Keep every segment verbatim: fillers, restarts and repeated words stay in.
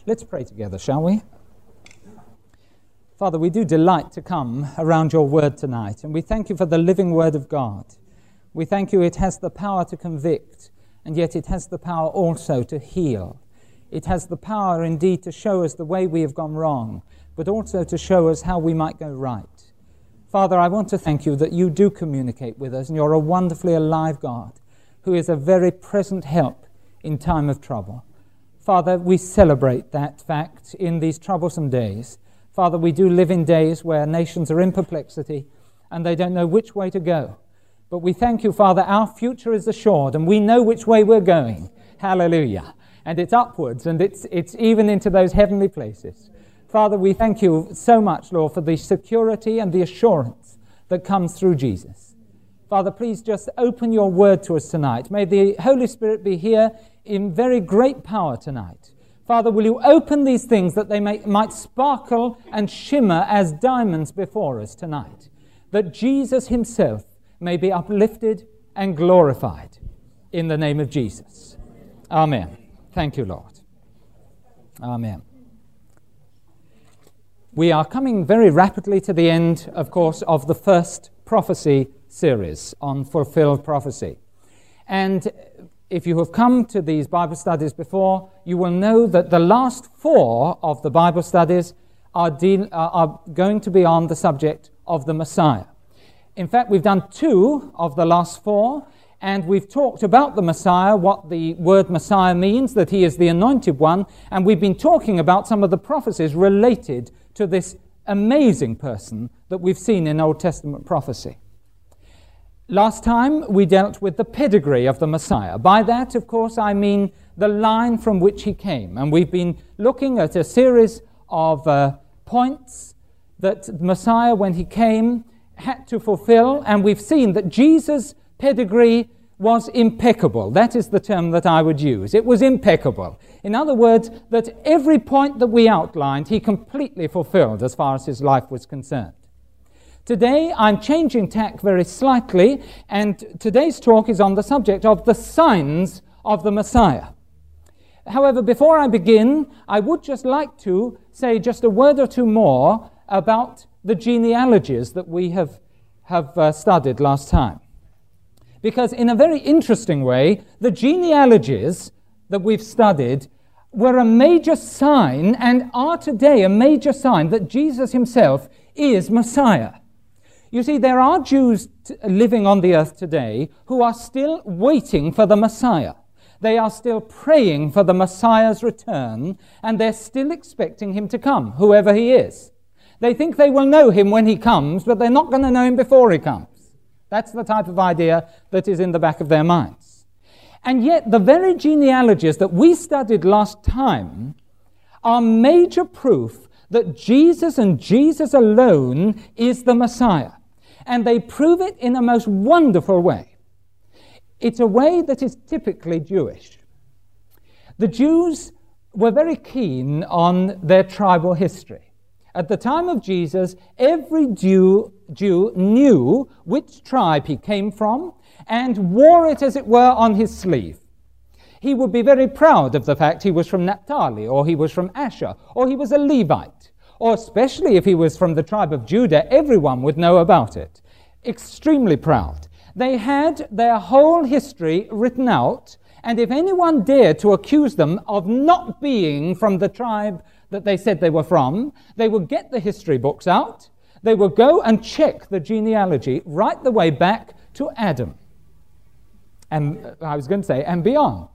Let's pray together, shall we? Father, we do delight to come around your word tonight, and we thank you for the living word of God. We thank you it has the power to convict, and yet it has the power also to heal. It has the power indeed to show us the way we have gone wrong, but also to show us how we might go right. Father, I want to thank you that you do communicate with us, and you're a wonderfully alive God who is a very present help in time of trouble. Father, we celebrate that fact in these troublesome days. Father, we do live in days where nations are in perplexity and they don't know which way to go. But we thank you, Father, our future is assured and we know which way we're going. Hallelujah. And it's upwards and it's, it's even into those heavenly places. Father, we thank you so much, Lord, for the security and the assurance that comes through Jesus. Father, please just open your word to us tonight. May the Holy Spirit be here in very great power tonight. Father, will you open these things that they may, might sparkle and shimmer as diamonds before us tonight, that Jesus himself may be uplifted and glorified in the name of Jesus. Amen. Thank you, Lord. Amen. We are coming very rapidly to the end, of course, of the first prophecy series on fulfilled prophecy. And if you have come to these Bible studies before, you will know that the last four of the Bible studies are, deal, uh, are going to be on the subject of the Messiah. In fact, we've done two of the last four, and we've talked about the Messiah, what the word Messiah means, that he is the anointed one, and we've been talking about some of the prophecies related to this amazing person that we've seen in Old Testament prophecy. Last time we dealt with the pedigree of the Messiah. By that, of course, I mean the line from which he came. And we've been looking at a series of uh, points that the Messiah, when he came, had to fulfill. And we've seen that Jesus' pedigree was impeccable. That is the term that I would use. It was impeccable. In other words, that every point that we outlined, he completely fulfilled as far as his life was concerned. Today, I'm changing tack very slightly, and today's talk is on the subject of the signs of the Messiah. However, before I begin, I would just like to say just a word or two more about the genealogies that we have, have uh, studied last time. Because in a very interesting way, the genealogies that we've studied were a major sign and are today a major sign that Jesus himself is Messiah. You see, there are Jews t- living on the earth today who are still waiting for the Messiah. They are still praying for the Messiah's return, and they're still expecting him to come, whoever he is. They think they will know him when he comes, but they're not going to know him before he comes. That's the type of idea that is in the back of their minds. And yet, the very genealogies that we studied last time are major proof that Jesus and Jesus alone is the Messiah. And they prove it in a most wonderful way. It's a way that is typically Jewish. The Jews were very keen on their tribal history. At the time of Jesus, every Jew, Jew knew which tribe he came from and wore it, as it were, on his sleeve. He would be very proud of the fact he was from Naphtali, or he was from Asher, or he was a Levite. Or especially if he was from the tribe of Judah, everyone would know about it. Extremely proud. They had their whole history written out, and if anyone dared to accuse them of not being from the tribe that they said they were from, they would get the history books out, they would go and check the genealogy right the way back to Adam. And I was going to say, and beyond.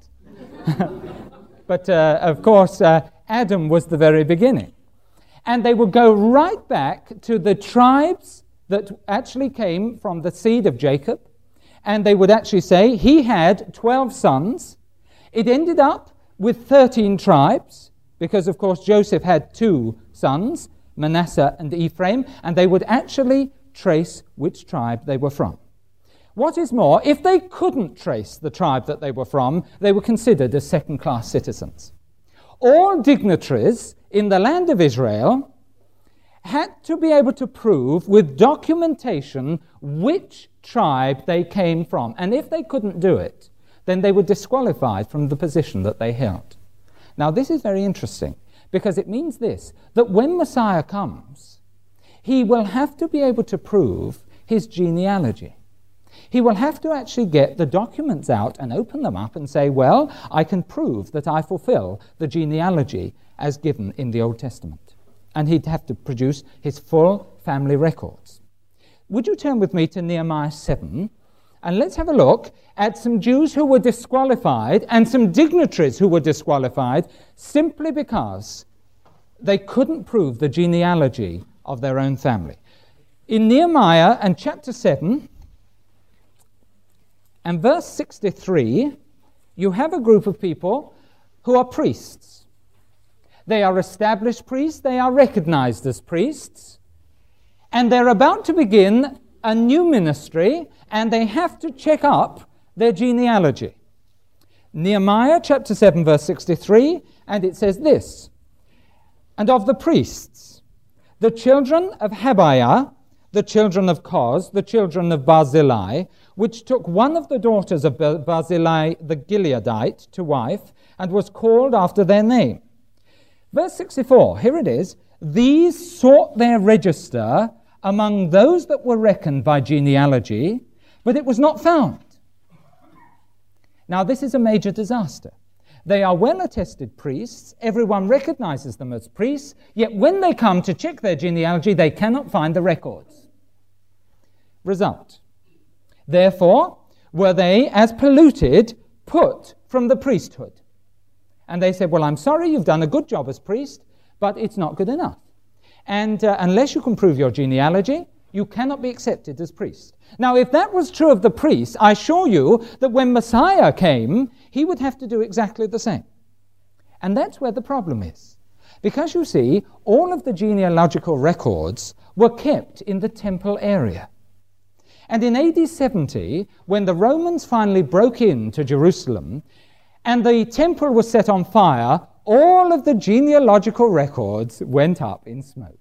But uh, of course, uh, Adam was the very beginning. And they would go right back to the tribes that actually came from the seed of Jacob. And they would actually say he had twelve sons. It ended up with thirteen tribes, because of course Joseph had two sons, Manasseh and Ephraim, and they would actually trace which tribe they were from. What is more, if they couldn't trace the tribe that they were from, they were considered as second-class citizens. All dignitaries in the land of Israel had to be able to prove with documentation which tribe they came from. And if they couldn't do it, then they were disqualified from the position that they held. Now, this is very interesting, because it means this, that when Messiah comes, he will have to be able to prove his genealogy. He will have to actually get the documents out and open them up and say, well, I can prove that I fulfill the genealogy as given in the Old Testament. And he'd have to produce his full family records. Would you turn with me to Nehemiah seven, and let's have a look at some Jews who were disqualified and some dignitaries who were disqualified simply because they couldn't prove the genealogy of their own family. In Nehemiah and chapter seven and verse sixty-three, you have a group of people who are priests. They are established priests, they are recognized as priests, and they're about to begin a new ministry, and they have to check up their genealogy. Nehemiah chapter seven verse sixty-three, and it says this, "And of the priests, the children of Habiah, the children of Koz, the children of Barzillai, which took one of the daughters of Barzillai the Gileadite to wife, and was called after their name." Verse sixty-four, here it is, "These sought their register among those that were reckoned by genealogy, but it was not found." Now this is a major disaster. They are well-attested priests, everyone recognizes them as priests, yet when they come to check their genealogy, they cannot find the records. Result: therefore were they, as polluted, put from the priesthood. And they said, well, I'm sorry, you've done a good job as priest, but it's not good enough. And uh, unless you can prove your genealogy, you cannot be accepted as priest. Now, if that was true of the priests, I assure you that when Messiah came, he would have to do exactly the same. And that's where the problem is. Because you see, all of the genealogical records were kept in the temple area. And in A D seventy, when the Romans finally broke into Jerusalem, and the temple was set on fire, all of the genealogical records went up in smoke.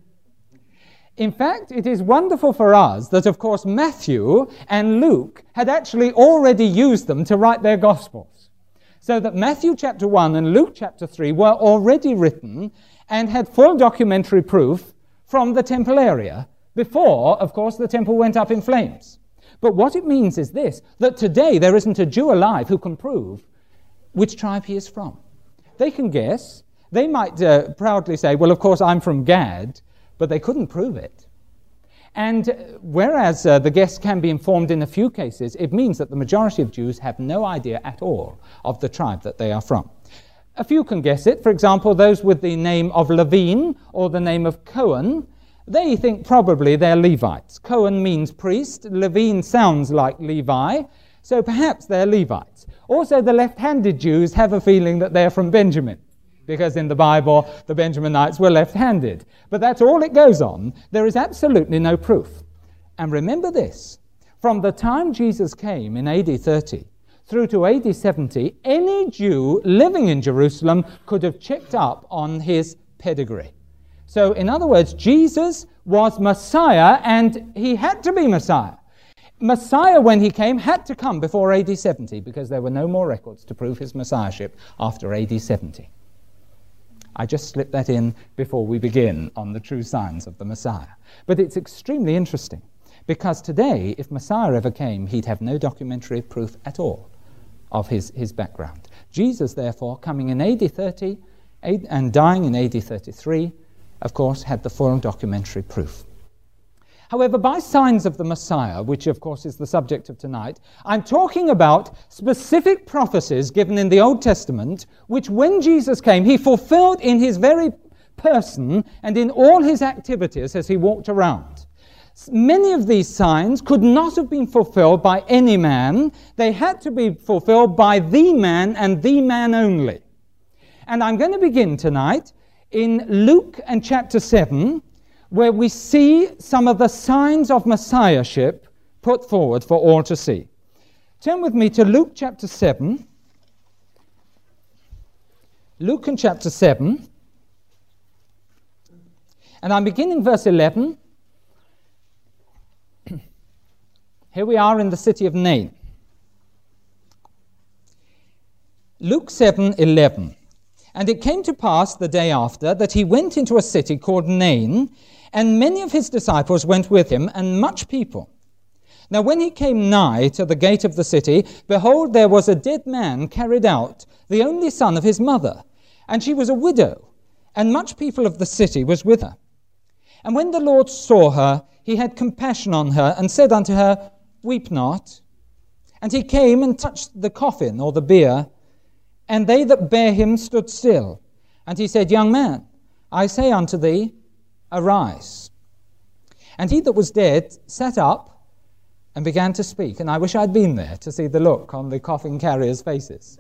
In fact, it is wonderful for us that, of course, Matthew and Luke had actually already used them to write their Gospels. So that Matthew chapter one and Luke chapter three were already written and had full documentary proof from the temple area before, of course, the temple went up in flames. But what it means is this, that today there isn't a Jew alive who can prove which tribe he is from. They can guess. They might uh, proudly say, well, of course, I'm from Gad, but they couldn't prove it. And uh, whereas uh, the guess can be informed in a few cases, it means that the majority of Jews have no idea at all of the tribe that they are from. A few can guess it. For example, those with the name of Levine or the name of Cohen, they think probably they're Levites. Cohen means priest. Levine sounds like Levi, so perhaps they're Levites. Also, the left-handed Jews have a feeling that they're from Benjamin, because in the Bible, the Benjaminites were left-handed. But that's all it goes on. There is absolutely no proof. And remember this, from the time Jesus came in A D thirty through to A D seventy, any Jew living in Jerusalem could have checked up on his pedigree. So, in other words, Jesus was Messiah, and he had to be Messiah. Messiah, when he came, had to come before A D seventy, because there were no more records to prove his messiahship after A D seventy. I just slipped that in before we begin on the true signs of the Messiah. But it's extremely interesting, because today, if Messiah ever came, he'd have no documentary proof at all of his, his background. Jesus, therefore, coming in A D thirty and dying in A D thirty-three, of course, had the full documentary proof. However, by signs of the Messiah, which of course is the subject of tonight, I'm talking about specific prophecies given in the Old Testament, which when Jesus came, he fulfilled in his very person and in all his activities as he walked around. Many of these signs could not have been fulfilled by any man. They had to be fulfilled by the man and the man only. And I'm going to begin tonight in Luke and chapter seven, where we see some of the signs of messiahship put forward for all to see. Turn with me to Luke chapter seven. Luke and chapter seven. And I'm beginning verse eleven. Here we are in the city of Nain. Luke seven eleven. And it came to pass the day after that he went into a city called Nain, and many of his disciples went with him, and much people. Now when he came nigh to the gate of the city, behold, there was a dead man carried out, the only son of his mother, and she was a widow, and much people of the city was with her. And when the Lord saw her, he had compassion on her, and said unto her, Weep not. And he came and touched the coffin, or the bier, and they that bare him stood still. And he said, Young man, I say unto thee, arise. And he that was dead sat up and began to speak. And I wish I'd been there to see the look on the coffin carriers' faces.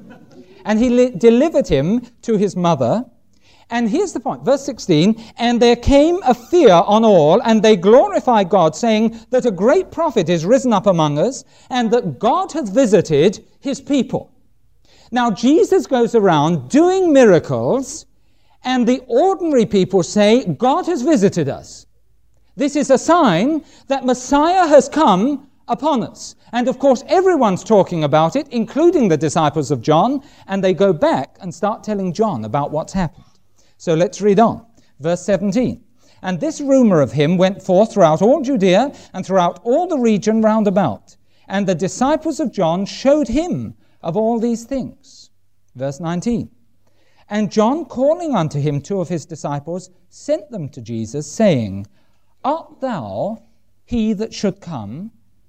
And he li- delivered him to his mother. And here's the point, verse sixteen, and there came a fear on all, and they glorified God, saying that a great prophet is risen up among us, and that God hath visited his people. Now Jesus goes around doing miracles, and the ordinary people say, God has visited us. This is a sign that Messiah has come upon us. And of course everyone's talking about it, including the disciples of John, and they go back and start telling John about what's happened. So let's read on. Verse seventeen. And this rumor of him went forth throughout all Judea and throughout all the region round about. And the disciples of John showed him of all these things. Verse nineteen. And John, calling unto him two of his disciples, sent them to Jesus, saying, Art thou he that should come,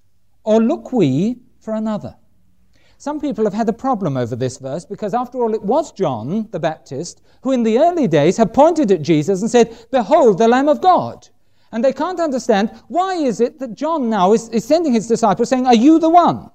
or look we for another? Some people have had a problem over this verse because, after all, it was John the Baptist who in the early days had pointed at Jesus and said, Behold, the Lamb of God. And they can't understand, why is it that John now is, is sending his disciples saying, Are you the one?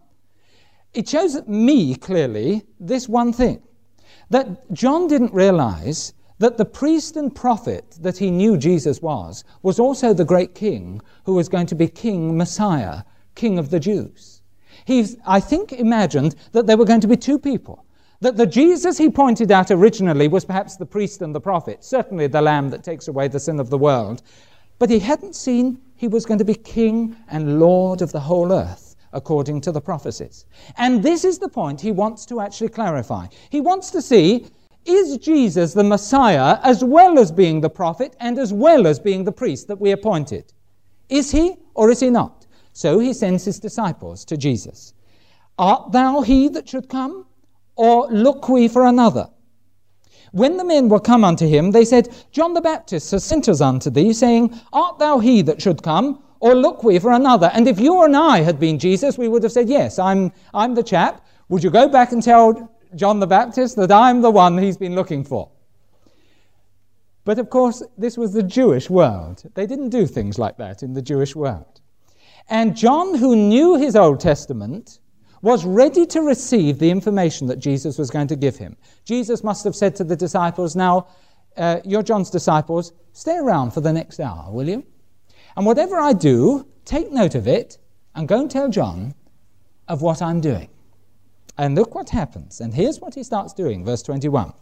It shows me clearly this one thing, that John didn't realize that the priest and prophet that he knew Jesus was, was also the great king who was going to be King Messiah, King of the Jews. He, I think, imagined that there were going to be two people. That the Jesus he pointed at originally was perhaps the priest and the prophet, certainly the Lamb that takes away the sin of the world. But he hadn't seen he was going to be King and Lord of the whole earth, according to the prophecies. And this is the point he wants to actually clarify. He wants to see, is Jesus the Messiah as well as being the prophet and as well as being the priest that we appointed? Is he or is he not? So he sends his disciples to Jesus. Art thou he that should come, or look we for another? When the men were come unto him, they said, John the Baptist has sent us unto thee, saying, Art thou he that should come, or look we for another? And if you and I had been Jesus, we would have said, Yes, I'm, I'm the chap. Would you go back and tell John the Baptist that I'm the one he's been looking for? But of course, this was the Jewish world. They didn't do things like that in the Jewish world. And John, who knew his Old Testament, was ready to receive the information that Jesus was going to give him. Jesus must have said to the disciples, Now, uh, you're John's disciples, stay around for the next hour, will you? And whatever I do, take note of it, and go and tell John of what I'm doing. And look what happens. And here's what he starts doing, verse twenty-one.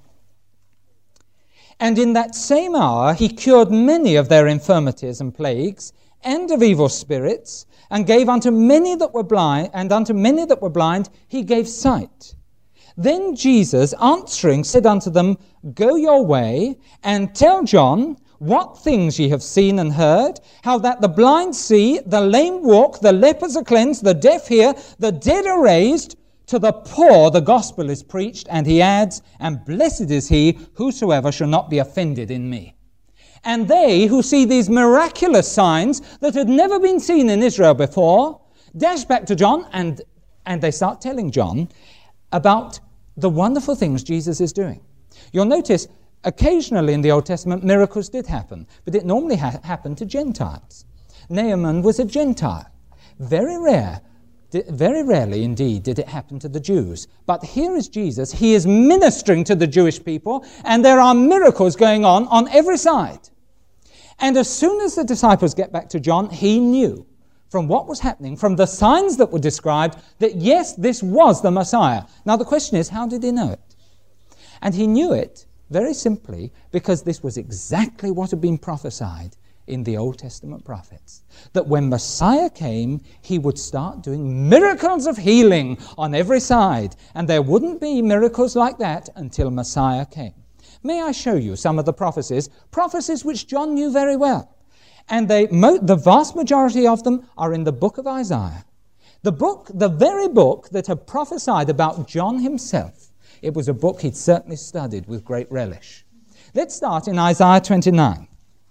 And in that same hour he cured many of their infirmities and plagues, and of evil spirits, and gave unto many that were blind, and unto many that were blind he gave sight. Then Jesus answering said unto them, Go your way, and tell John what things ye have seen and heard, how that the blind see, the lame walk, the lepers are cleansed, the deaf hear, the dead are raised, to the poor the gospel is preached. And he adds, And blessed is he whosoever shall not be offended in me. And they who see these miraculous signs that had never been seen in Israel before, dash back to John and, and they start telling John about the wonderful things Jesus is doing. You'll notice occasionally in the Old Testament miracles did happen, but it normally ha- happened to Gentiles. Naaman was a Gentile. Very rare, very rarely indeed did it happen to the Jews. But here is Jesus. He is ministering to the Jewish people, and there are miracles going on on every side. And as soon as the disciples get back to John, he knew from what was happening, from the signs that were described, that yes, this was the Messiah. Now the question is, how did he know it? And he knew it very simply because this was exactly what had been prophesied in the Old Testament prophets. That when Messiah came, he would start doing miracles of healing on every side. And there wouldn't be miracles like that until Messiah came. May I show you some of the prophecies, prophecies which John knew very well. And they, mo- the vast majority of them are in the book of Isaiah. The book, the very book that had prophesied about John himself. It was a book he'd certainly studied with great relish. Let's start in Isaiah twenty-nine.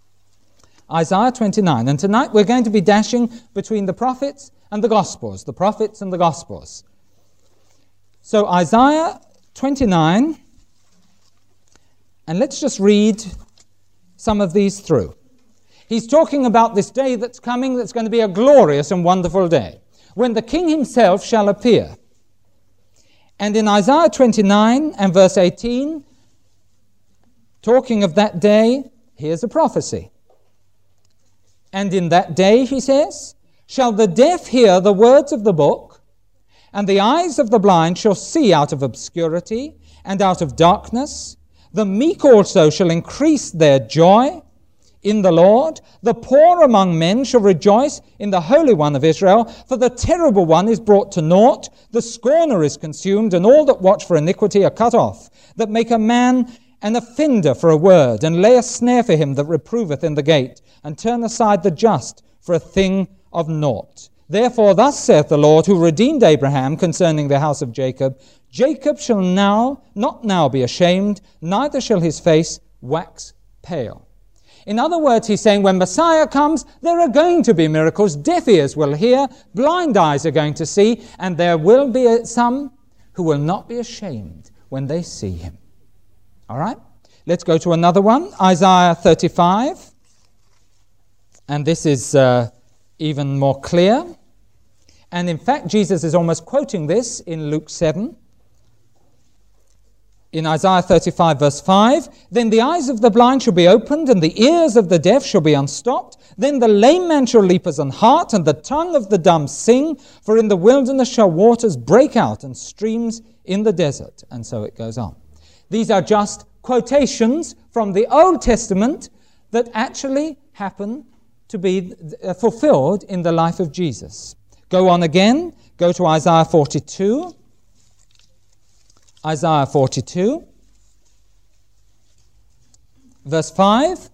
Isaiah twenty-nine. And tonight we're going to be dashing between the prophets and the Gospels. The prophets and the Gospels. So Isaiah twenty-nine. And let's just read some of these through. He's talking about this day that's coming that's going to be a glorious and wonderful day, when the King himself shall appear. And in Isaiah twenty-nine and verse eighteen, talking of that day, here's a prophecy. And in that day, he says, shall the deaf hear the words of the book, and the eyes of the blind shall see out of obscurity and out of darkness. The meek also shall increase their joy in the Lord. The poor among men shall rejoice in the Holy One of Israel. For the terrible one is brought to naught. The scorner is consumed, and all that watch for iniquity are cut off, that make a man an offender for a word, and lay a snare for him that reproveth in the gate, and turn aside the just for a thing of naught. Therefore thus saith the Lord, who redeemed Abraham concerning the house of Jacob, Jacob shall now not now be ashamed, neither shall his face wax pale. In other words, he's saying when Messiah comes, there are going to be miracles. Deaf ears will hear, blind eyes are going to see, and there will be some who will not be ashamed when they see him. All right, let's go to another one, Isaiah thirty-five. And this is uh, even more clear. And in fact, Jesus is almost quoting this in Luke seven. In Isaiah thirty-five, verse five, then the eyes of the blind shall be opened, and the ears of the deaf shall be unstopped. Then the lame man shall leap as an hart, and the tongue of the dumb sing. For in the wilderness shall waters break out, and streams in the desert. And so it goes on. These are just quotations from the Old Testament that actually happen to be fulfilled in the life of Jesus. Go on again. Go to Isaiah forty-two. Isaiah forty-two, verse five.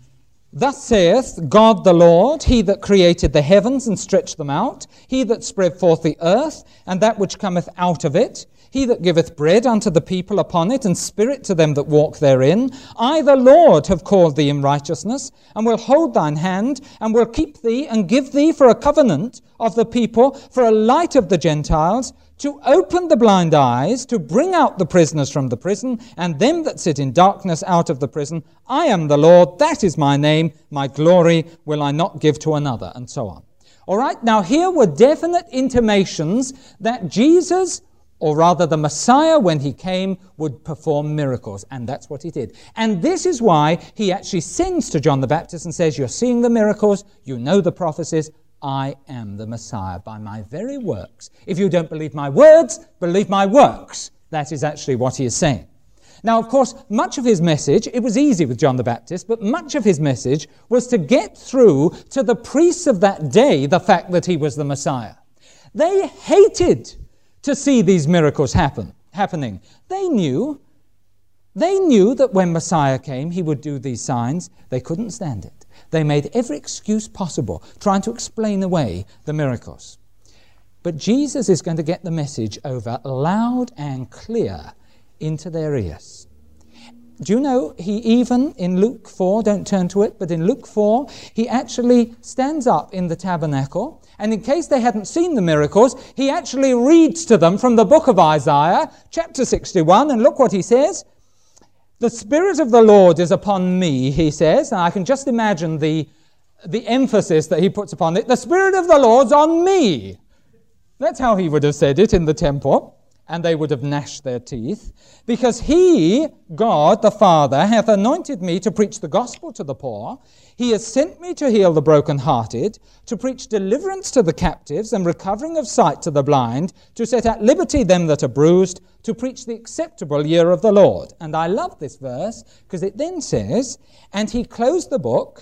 Thus saith God the Lord, he that created the heavens and stretched them out, he that spread forth the earth, and that which cometh out of it, he that giveth bread unto the people upon it, and spirit to them that walk therein. I, the Lord, have called thee in righteousness, and will hold thine hand, and will keep thee, and give thee for a covenant of the people, for a light of the Gentiles, to open the blind eyes, to bring out the prisoners from the prison, and them that sit in darkness out of the prison. I am the Lord, that is my name, my glory will I not give to another, and so on. All right, now here were definite intimations that Jesus, or rather the Messiah, when he came, would perform miracles. And that's what he did. And this is why he actually sends to John the Baptist and says, you're seeing the miracles, you know the prophecies, I am the Messiah by my very works. If you don't believe my words, believe my works. That is actually what he is saying. Now, of course, much of his message, it was easy with John the Baptist, but much of his message was to get through to the priests of that day the fact that he was the Messiah. They hated to see these miracles happen, happening. They knew, they knew that when Messiah came, he would do these signs. They couldn't stand it. They made every excuse possible, trying to explain away the miracles. But Jesus is going to get the message over loud and clear into their ears. Do you know, he even, in Luke four, don't turn to it, but in Luke four, he actually stands up in the tabernacle, and in case they hadn't seen the miracles, he actually reads to them from the book of Isaiah, chapter sixty-one, and look what he says. The Spirit of the Lord is upon me, he says, and I can just imagine the, the emphasis that he puts upon it. The Spirit of the Lord's on me. That's how he would have said it in the temple, and they would have gnashed their teeth. Because he, God the Father, hath anointed me to preach the gospel to the poor. He has sent me to heal the brokenhearted, to preach deliverance to the captives, and recovering of sight to the blind, to set at liberty them that are bruised, to preach the acceptable year of the Lord. And I love this verse, because it then says, and he closed the book,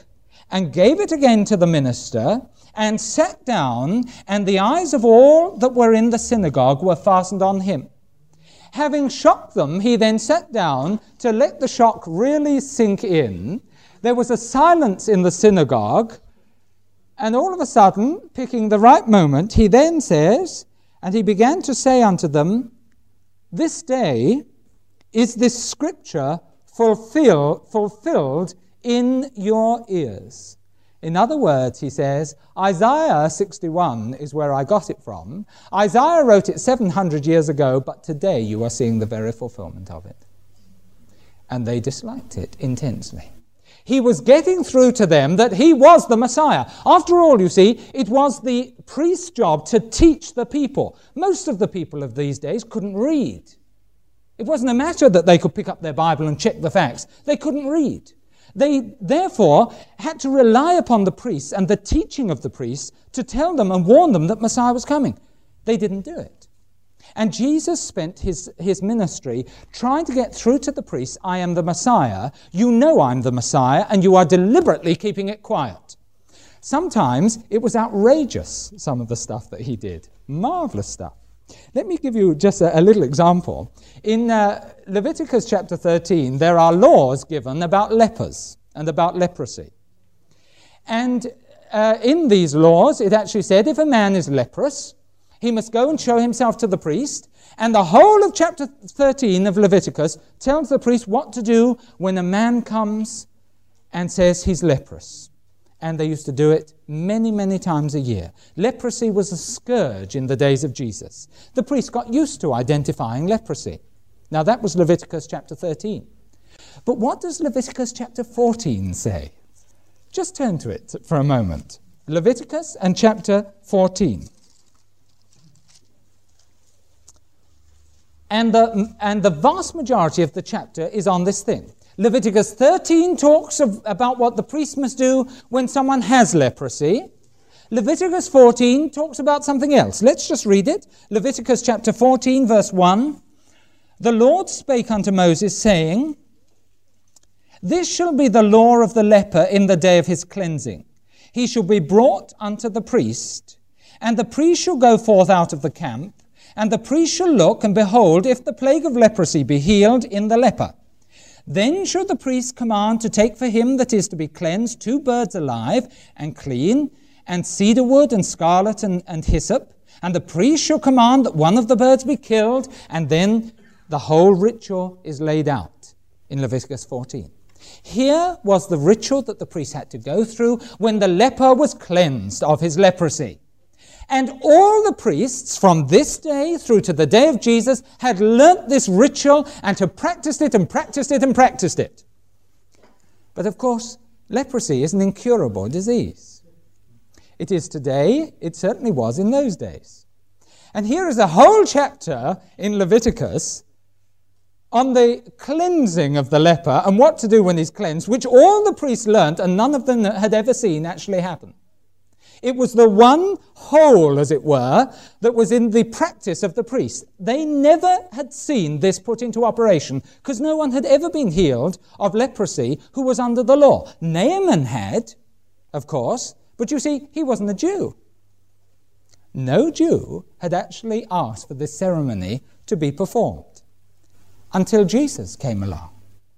and gave it again to the minister, and sat down, and the eyes of all that were in the synagogue were fastened on him. Having shocked them, he then sat down to let the shock really sink in. There was a silence in the synagogue, and all of a sudden, picking the right moment, he then says, and he began to say unto them, this day is this scripture fulfill, fulfilled in your ears. In other words, he says, Isaiah sixty-one is where I got it from. Isaiah wrote it seven hundred years ago, but today you are seeing the very fulfillment of it. And they disliked it intensely. He was getting through to them that he was the Messiah. After all, you see, it was the priest's job to teach the people. Most of the people of these days couldn't read. It wasn't a matter that they could pick up their Bible and check the facts. They couldn't read. They, therefore, had to rely upon the priests and the teaching of the priests to tell them and warn them that Messiah was coming. They didn't do it. And Jesus spent his, his ministry trying to get through to the priests, I am the Messiah, you know I'm the Messiah, and you are deliberately keeping it quiet. Sometimes it was outrageous, some of the stuff that he did. Marvelous stuff. Let me give you just a, a little example. In uh, Leviticus chapter thirteen, there are laws given about lepers and about leprosy. And uh, in these laws, it actually said if a man is leprous, he must go and show himself to the priest. And the whole of chapter thirteen of Leviticus tells the priest what to do when a man comes and says he's leprous. And they used to do it many, many times a year. Leprosy was a scourge in the days of Jesus. The priest got used to identifying leprosy. Now that was Leviticus chapter thirteen. But what does Leviticus chapter fourteen say? Just turn to it for a moment. Leviticus and chapter fourteen. And the, and the vast majority of the chapter is on this thing. Leviticus thirteen talks of, about what the priest must do when someone has leprosy. Leviticus fourteen talks about something else. Let's just read it. Leviticus chapter fourteen, verse one. The Lord spake unto Moses, saying, this shall be the law of the leper in the day of his cleansing. He shall be brought unto the priest, and the priest shall go forth out of the camp, and the priest shall look, and behold, if the plague of leprosy be healed in the leper. Then shall the priest command to take for him that is to be cleansed two birds alive and clean, and cedar wood and scarlet and, and hyssop. And the priest shall command that one of the birds be killed, and then the whole ritual is laid out in Leviticus fourteen. Here was the ritual that the priest had to go through when the leper was cleansed of his leprosy. And all the priests from this day through to the day of Jesus had learnt this ritual and had practiced it and practiced it and practiced it. But of course, leprosy is an incurable disease. It is today, it certainly was in those days. And here is a whole chapter in Leviticus on the cleansing of the leper and what to do when he's cleansed, which all the priests learnt and none of them had ever seen actually happen. It was the one hole, as it were, that was in the practice of the priest. They never had seen this put into operation because no one had ever been healed of leprosy who was under the law. Naaman had, of course, but you see, he wasn't a Jew. No Jew had actually asked for this ceremony to be performed until Jesus came along.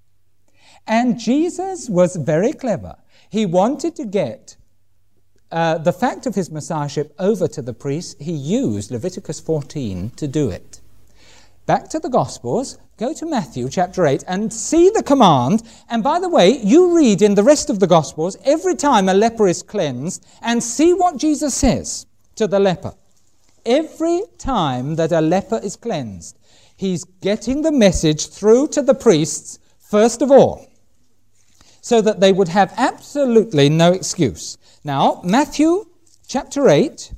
And Jesus was very clever. He wanted to get Uh, the fact of his messiahship over to the priests. He used Leviticus fourteen to do it. Back to the Gospels, go to Matthew chapter eight and see the command. And by the way, you read in the rest of the Gospels every time a leper is cleansed and see what Jesus says to the leper. Every time that a leper is cleansed, he's getting the message through to the priests first of all, so that they would have absolutely no excuse. Now, Matthew chapter eight,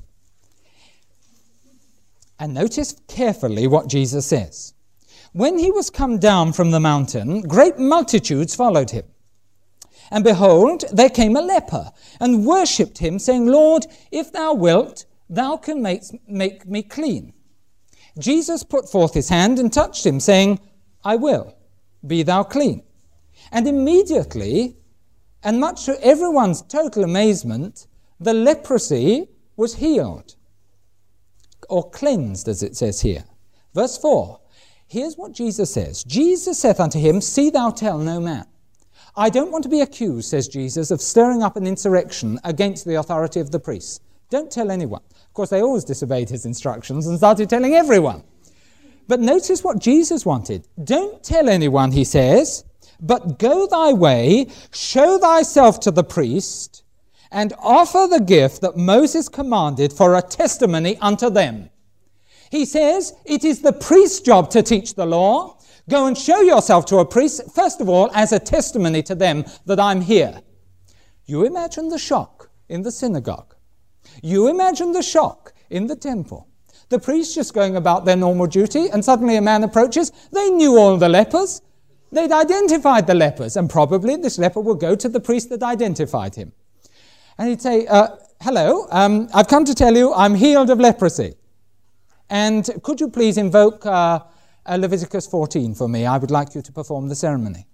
and notice carefully what Jesus says. When he was come down from the mountain, great multitudes followed him. And behold, there came a leper, and worshipped him, saying, Lord, if thou wilt, thou can make, make me clean. Jesus put forth his hand and touched him, saying, I will, be thou clean. And immediately, And much to everyone's total amazement, the leprosy was healed, or cleansed, as it says here. Verse four, here's what Jesus says. Jesus saith unto him, see thou tell no man. I don't want to be accused, says Jesus, of stirring up an insurrection against the authority of the priests. Don't tell anyone. Of course, they always disobeyed his instructions and started telling everyone. But notice what Jesus wanted. Don't tell anyone, he says, but go thy way, show thyself to the priest, and offer the gift that Moses commanded for a testimony unto them. He says it is the priest's job to teach the law. Go and show yourself to a priest, first of all, as a testimony to them that I'm here. You imagine the shock in the synagogue. You imagine the shock in the temple. The priests just going about their normal duty, and suddenly a man approaches. They knew all the lepers. They'd identified the lepers, and probably this leper will go to the priest that identified him. And he'd say, uh, hello, um, I've come to tell you I'm healed of leprosy. And could you please invoke uh, uh, Leviticus fourteen for me? I would like you to perform the ceremony.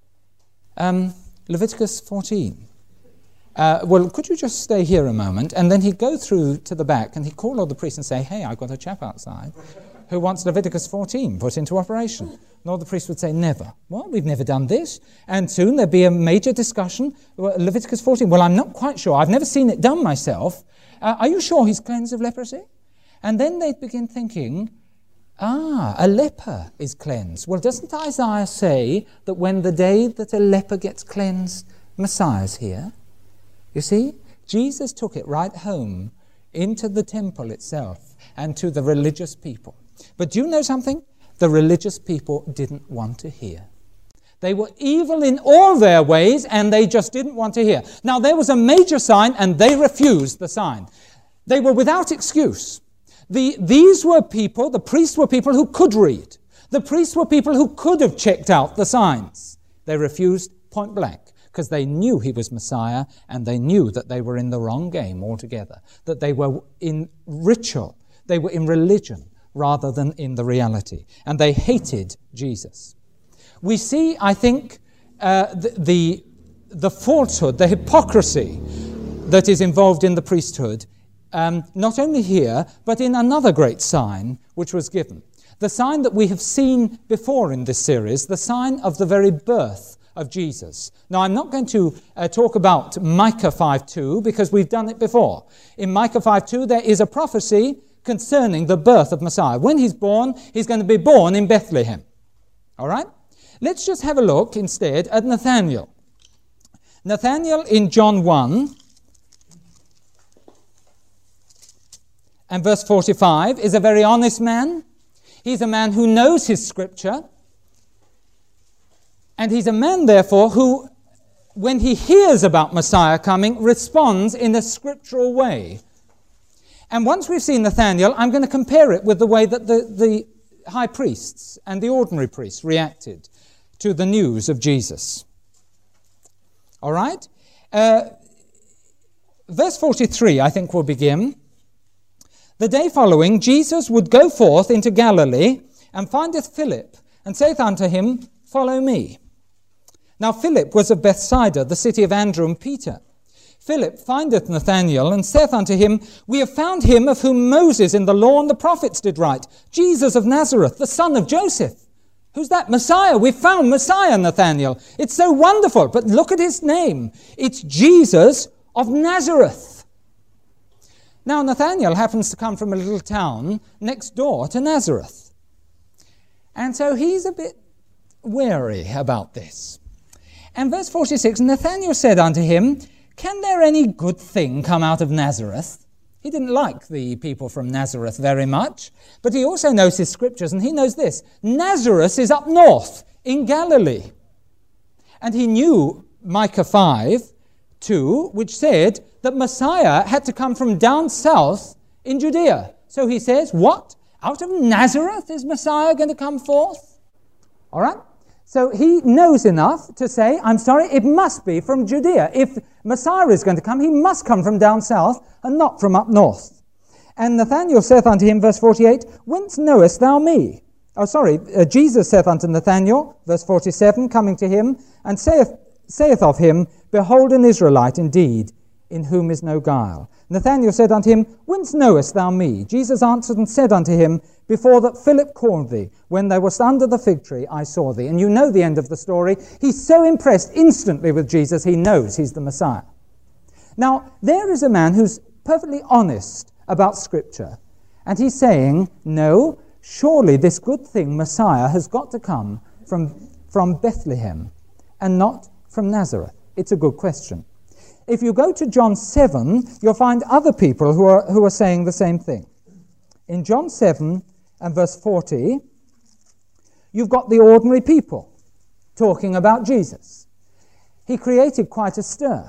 Um, Leviticus fourteen. Uh, well, could you just stay here a moment? And then he'd go through to the back and he'd call all the priests and say, hey, I've got a chap outside who wants Leviticus fourteen put into operation. And all the priests would say, never. What? We've never done this. And soon there'd be a major discussion. Well, Leviticus fourteen, well, I'm not quite sure. I've never seen it done myself. Uh, are you sure he's cleansed of leprosy? And then they'd begin thinking, ah, a leper is cleansed. Well, doesn't Isaiah say that when the day that a leper gets cleansed, Messiah's here? You see, Jesus took it right home into the temple itself and to the religious people. But do you know something? The religious people didn't want to hear. They were evil in all their ways, and they just didn't want to hear. Now, there was a major sign, and they refused the sign. They were without excuse. The, these were people, the priests were people who could read. The priests were people who could have checked out the signs. They refused point blank, because they knew he was Messiah, and they knew that they were in the wrong game altogether, that they were in ritual, they were in religion, rather than in the reality. And they hated Jesus. We see, I think, uh, the, the, the falsehood, the hypocrisy that is involved in the priesthood, um, not only here, but in another great sign which was given. The sign that we have seen before in this series, the sign of the very birth of Jesus. Now, I'm not going to uh, talk about Micah five two, because we've done it before. In Micah five two, there is a prophecy concerning the birth of Messiah. When he's born, he's going to be born in Bethlehem. All right? Let's just have a look instead at Nathanael. Nathanael in John one and verse forty-five is a very honest man. He's a man who knows his scripture. And he's a man, therefore, who, when he hears about Messiah coming, responds in a scriptural way. And once we've seen Nathanael, I'm going to compare it with the way that the, the high priests and the ordinary priests reacted to the news of Jesus. All right? Uh, verse forty-three, I think, will begin. The day following, Jesus would go forth into Galilee, and findeth Philip, and saith unto him, Follow me. Now Philip was of Bethsaida, the city of Andrew and Peter. Philip findeth Nathanael, and saith unto him, We have found him of whom Moses in the law and the prophets did write, Jesus of Nazareth, the son of Joseph. Who's that? Messiah. We've found Messiah, Nathanael. It's so wonderful, but look at his name. It's Jesus of Nazareth. Now Nathanael happens to come from a little town next door to Nazareth. And so he's a bit wary about this. And verse forty-six, Nathanael said unto him, Can there any good thing come out of Nazareth? He didn't like the people from Nazareth very much, but he also knows his scriptures, and he knows this. Nazareth is up north in Galilee. And he knew Micah five two, which said that Messiah had to come from down south in Judea. So he says, what? Out of Nazareth is Messiah going to come forth? All right? So he knows enough to say, I'm sorry, it must be from Judea. If Messiah is going to come, he must come from down south and not from up north. And Nathanael saith unto him, verse forty-eight, Whence knowest thou me? Oh, sorry, uh, Jesus saith unto Nathanael, verse forty-seven, coming to him, and saith saith of him, Behold an Israelite indeed, in whom is no guile. Nathanael said unto him, Whence knowest thou me? Jesus answered and said unto him, Before that Philip called thee, when thou wast under the fig tree, I saw thee. And you know the end of the story. He's so impressed instantly with Jesus, he knows he's the Messiah. Now, there is a man who's perfectly honest about Scripture, and he's saying, no, surely this good thing, Messiah, has got to come from, from Bethlehem and not from Nazareth. It's a good question. If you go to John seven, you'll find other people who are, who are saying the same thing. In John seven and verse forty, you've got the ordinary people talking about Jesus. He created quite a stir.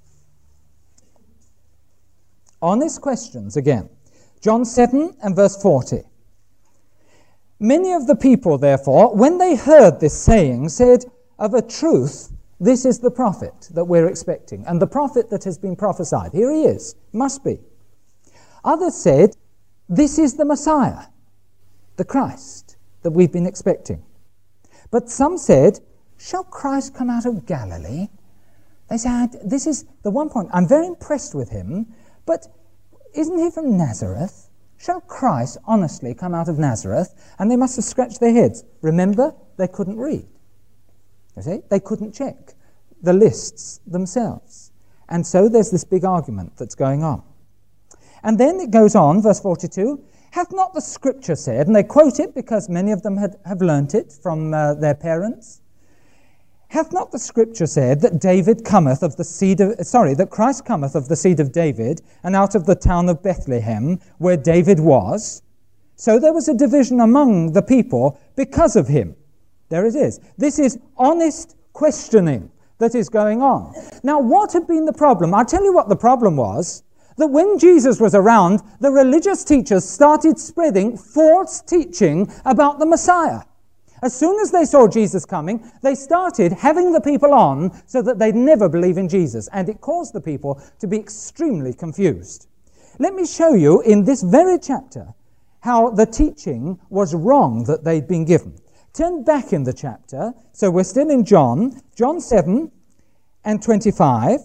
Honest questions again. John seven and verse forty. Many of the people, therefore, when they heard this saying, said, Of a truth, this is the prophet that we're expecting, and the prophet that has been prophesied. Here he is, must be. Others said, This is the Messiah, the Christ that we've been expecting. But some said, Shall Christ come out of Galilee? They said, this is the one point. I'm very impressed with him, but isn't he from Nazareth? Shall Christ honestly come out of Nazareth? And they must have scratched their heads. Remember, they couldn't read. You see? They couldn't check the lists themselves. And so there's this big argument that's going on. And then it goes on, verse forty-two, Hath not the Scripture said, and they quote it because many of them had, have learnt it from uh, their parents, Hath not the Scripture said that David cometh of the seed of, sorry, that Christ cometh of the seed of David, and out of the town of Bethlehem, where David was? So there was a division among the people because of him. There it is. This is honest questioning that is going on. Now, what had been the problem? I'll tell you what the problem was. That when Jesus was around, the religious teachers started spreading false teaching about the Messiah. As soon as they saw Jesus coming, they started having the people on so that they'd never believe in Jesus, and it caused the people to be extremely confused. Let me show you in this very chapter how the teaching was wrong that they'd been given. Turn back in the chapter, so we're still in John, John seven and twenty-five.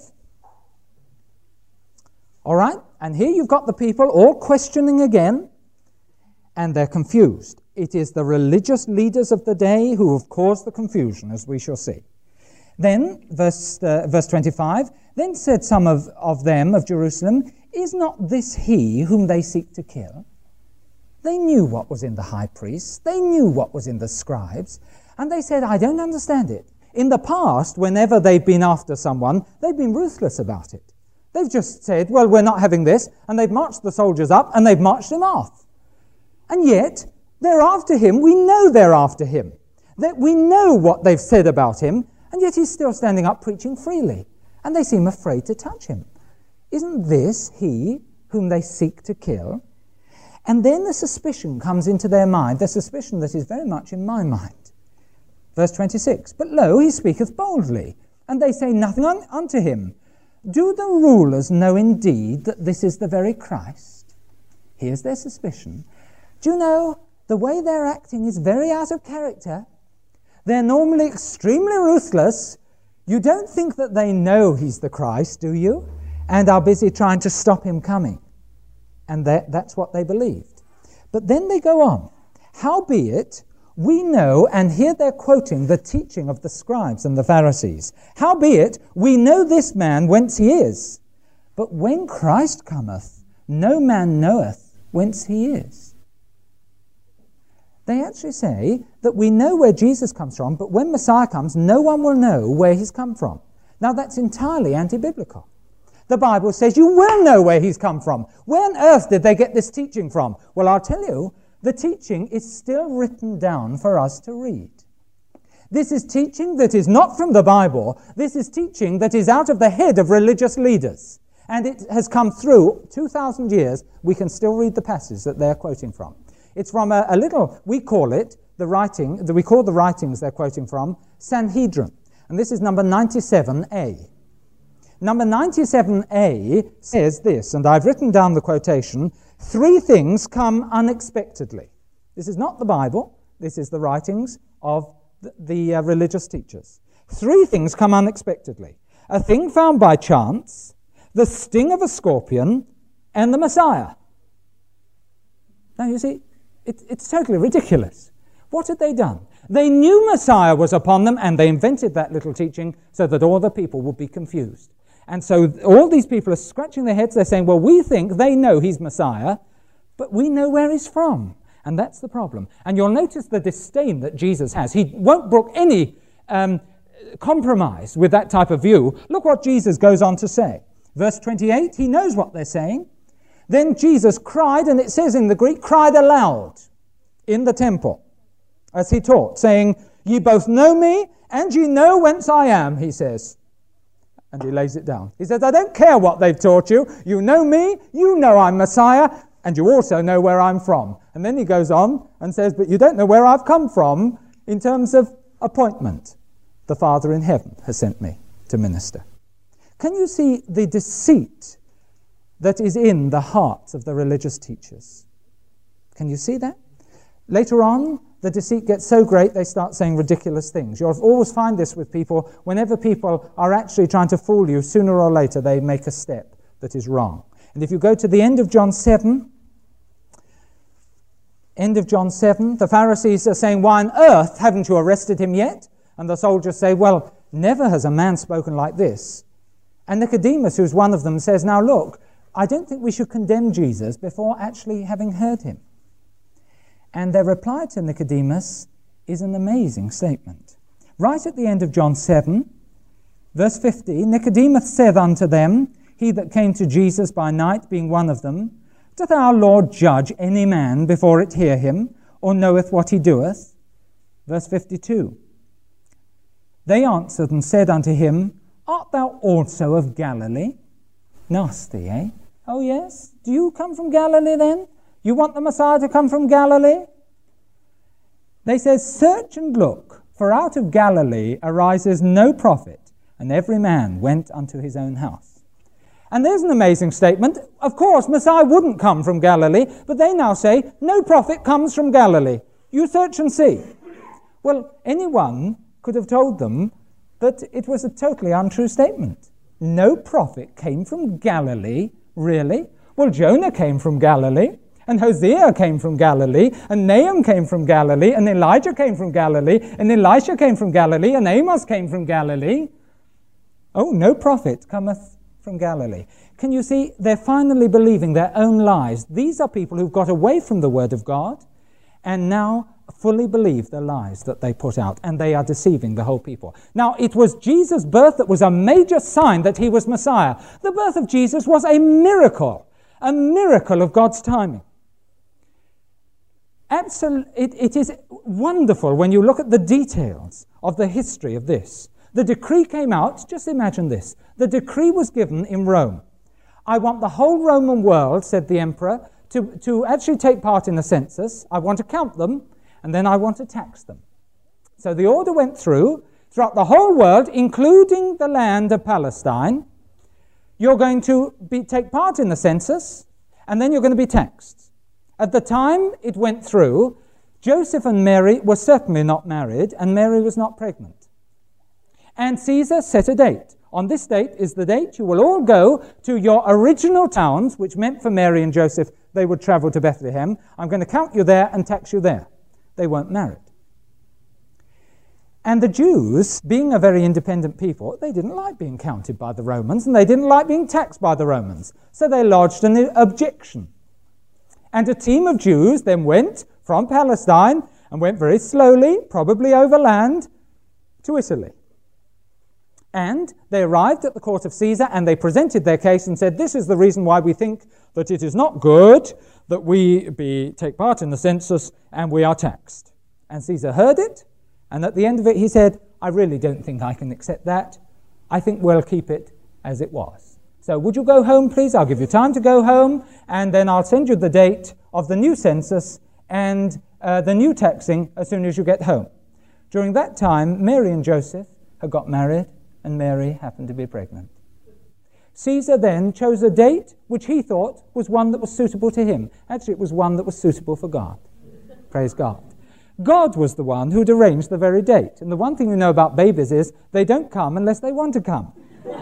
All right, and here you've got the people all questioning again, and they're confused. It is the religious leaders of the day who have caused the confusion, as we shall see. Then, verse, uh, verse twenty-five, Then said some of, of them of Jerusalem, Is not this he whom they seek to kill? They knew what was in the high priests. They knew what was in the scribes. And they said, I don't understand it. In the past, whenever they've been after someone, they've been ruthless about it. They've just said, well, we're not having this, and they've marched the soldiers up, and they've marched him off. And yet, they're after him. We know they're after him. That we know what they've said about him, and yet he's still standing up preaching freely. And they seem afraid to touch him. Isn't this he whom they seek to kill? And then the suspicion comes into their mind, the suspicion that is very much in my mind. Verse twenty-six, But lo, he speaketh boldly, and they say nothing un- unto him. Do the rulers know indeed that this is the very Christ? Here's their suspicion. Do you know, the way they're acting is very out of character. They're normally extremely ruthless. You don't think that they know he's the Christ, do you? And are busy trying to stop him coming. And that, that's what they believed. But then they go on. Howbeit, we know, and here they're quoting the teaching of the scribes and the Pharisees. Howbeit, we know this man whence he is. But when Christ cometh, no man knoweth whence he is. They actually say that we know where Jesus comes from, but when Messiah comes, no one will know where he's come from. Now that's entirely anti-biblical. The Bible says you will know where he's come from. Where on earth did they get this teaching from? Well, I'll tell you, the teaching is still written down for us to read. This is teaching that is not from the Bible. This is teaching that is out of the head of religious leaders. And it has come through two thousand years. We can still read the passage that they're quoting from. It's from a, a little, we call it, the writing, we call the writings they're quoting from, Sanhedrin. And this is number ninety-seven A. Number ninety-seven A says this, and I've written down the quotation, three things come unexpectedly. This is not the Bible. This is the writings of the, the uh, religious teachers. Three things come unexpectedly. A thing found by chance, the sting of a scorpion, and the Messiah. Now you see, it, it's totally ridiculous. What had they done? They knew Messiah was upon them, and they invented that little teaching so that all the people would be confused. And so all these people are scratching their heads. They're saying, well, we think they know he's Messiah, but we know where he's from. And that's the problem. And you'll notice the disdain that Jesus has. He won't brook any um, compromise with that type of view. Look what Jesus goes on to say. Verse twenty-eight, he knows what they're saying. Then Jesus cried, and it says in the Greek, cried aloud in the temple as he taught, saying, ye both know me, and ye know whence I am, he says. And he lays it down. He says, I don't care what they've taught you. You know me, you know I'm Messiah, and you also know where I'm from. And then he goes on and says, but you don't know where I've come from in terms of appointment. The Father in heaven has sent me to minister. Can you see the deceit that is in the hearts of the religious teachers? Can you see that? Later on, the deceit gets so great they start saying ridiculous things. You'll always find this with people. Whenever people are actually trying to fool you, sooner or later they make a step that is wrong. And if you go to the end of John seven, end of John seven, the Pharisees are saying, why on earth haven't you arrested him yet? And the soldiers say, well, never has a man spoken like this. And Nicodemus, who's one of them, says, now look, I don't think we should condemn Jesus before actually having heard him. And their reply to Nicodemus is an amazing statement. Right at the end of John seven, verse fifty, Nicodemus said unto them, he that came to Jesus by night, being one of them, doth our Lord judge any man before it hear him, or knoweth what he doeth? Verse fifty-two, they answered and said unto him, art thou also of Galilee? Nasty, eh? Oh yes? Do you come from Galilee then? You want the Messiah to come from Galilee? They said, search and look, for out of Galilee arises no prophet, and every man went unto his own house. And there's an amazing statement. Of course, Messiah wouldn't come from Galilee, but they now say, no prophet comes from Galilee. You search and see. Well, anyone could have told them that it was a totally untrue statement. No prophet came from Galilee, really? Well, Jonah came from Galilee. And Hosea came from Galilee, and Nahum came from Galilee, and Elijah came from Galilee, and Elisha came from Galilee, and Amos came from Galilee. Oh, no prophet cometh from Galilee. Can you see? They're finally believing their own lies. These are people who've got away from the Word of God and now fully believe the lies that they put out, and they are deceiving the whole people. Now, it was Jesus' birth that was a major sign that he was Messiah. The birth of Jesus was a miracle, a miracle of God's timing. Absolutely, it, it is wonderful when you look at the details of the history of this. The decree came out, just imagine this. The decree was given in Rome. I want the whole Roman world, said the emperor, to, to actually take part in the census. I want to count them, and then I want to tax them. So the order went through, throughout the whole world, including the land of Palestine. You're going to be, take part in the census, and then you're going to be taxed. At the time it went through, Joseph and Mary were certainly not married, and Mary was not pregnant. And Caesar set a date. On this date is the date you will all go to your original towns, which meant for Mary and Joseph they would travel to Bethlehem. I'm going to count you there and tax you there. They weren't married. And the Jews, being a very independent people, they didn't like being counted by the Romans, and they didn't like being taxed by the Romans. So they lodged an objection. And a team of Jews then went from Palestine and went very slowly, probably overland, to Italy. And they arrived at the court of Caesar, and they presented their case and said, this is the reason why we think that it is not good that we be take part in the census and we are taxed. And Caesar heard it, and at the end of it he said, I really don't think I can accept that. I think we'll keep it as it was. So would you go home, please? I'll give you time to go home, and then I'll send you the date of the new census and uh, the new taxing as soon as you get home. During that time, Mary and Joseph had got married, and Mary happened to be pregnant. Caesar then chose a date which he thought was one that was suitable to him. Actually, it was one that was suitable for God. Praise God. God was the one who'd arranged the very date. And the one thing we know about babies is they don't come unless they want to come.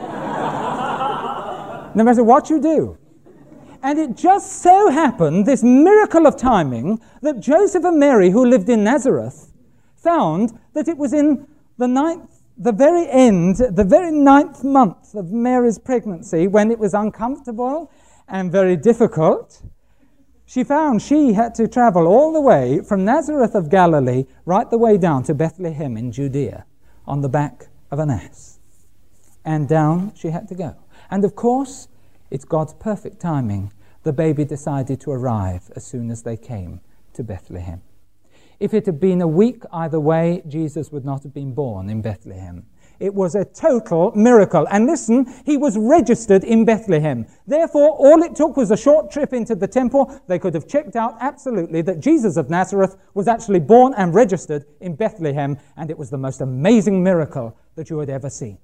No matter what you do. And it just so happened, this miracle of timing, that Joseph and Mary, who lived in Nazareth, found that it was in the ninth, the very end, the very ninth month of Mary's pregnancy, when it was uncomfortable and very difficult. She found she had to travel all the way from Nazareth of Galilee right the way down to Bethlehem in Judea on the back of an ass. And down she had to go. And of course, it's God's perfect timing. The baby decided to arrive as soon as they came to Bethlehem. If it had been a week either way, Jesus would not have been born in Bethlehem. It was a total miracle. And listen, he was registered in Bethlehem. Therefore, all it took was a short trip into the temple. They could have checked out absolutely that Jesus of Nazareth was actually born and registered in Bethlehem, and it was the most amazing miracle that you had ever seen.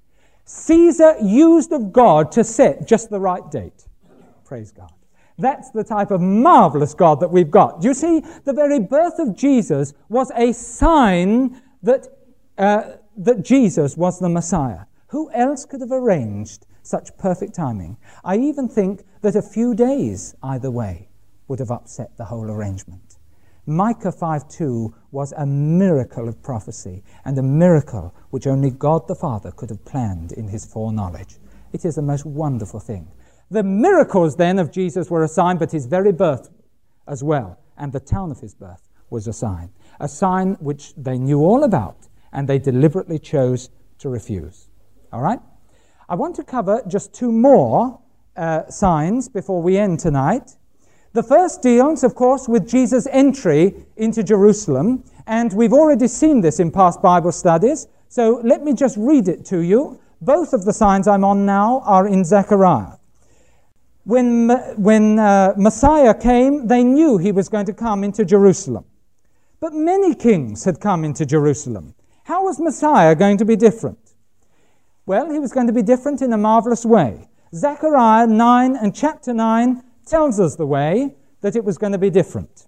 Caesar used of God to set just the right date. Praise God. That's the type of marvelous God that we've got. You see, the very birth of Jesus was a sign that uh, that Jesus was the Messiah. Who else could have arranged such perfect timing? I even think that a few days either way would have upset the whole arrangement. Micah five two was a miracle of prophecy, and a miracle which only God the Father could have planned in his foreknowledge. It is a most wonderful thing. The miracles then of Jesus were a sign, but his very birth as well, and the town of his birth was a sign. A sign which they knew all about, and they deliberately chose to refuse. All right? I want to cover just two more uh, signs before we end tonight. The first deals, of course, with Jesus' entry into Jerusalem, and we've already seen this in past Bible studies, so let me just read it to you. Both of the signs I'm on now are in Zechariah. When, when uh, Messiah came, they knew he was going to come into Jerusalem. But many kings had come into Jerusalem. How was Messiah going to be different? Well, he was going to be different in a marvelous way. Zechariah nine and chapter nine tells us the way that it was going to be different.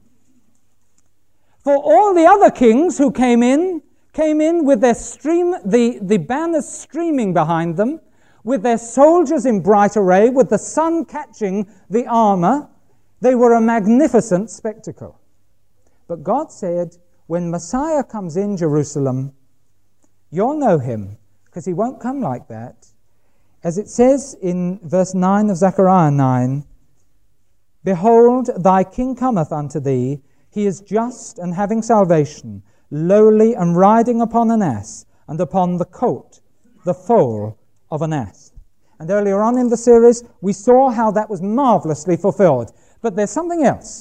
For all the other kings who came in, came in with their stream, the, the banners streaming behind them, with their soldiers in bright array, with the sun catching the armor. They were a magnificent spectacle. But God said, when Messiah comes in Jerusalem, you'll know him, because he won't come like that. As it says in verse nine of Zechariah nine, behold, thy king cometh unto thee. He is just and having salvation, lowly and riding upon an ass, and upon the colt, the foal of an ass. And earlier on in the series, we saw how that was marvelously fulfilled. But there's something else.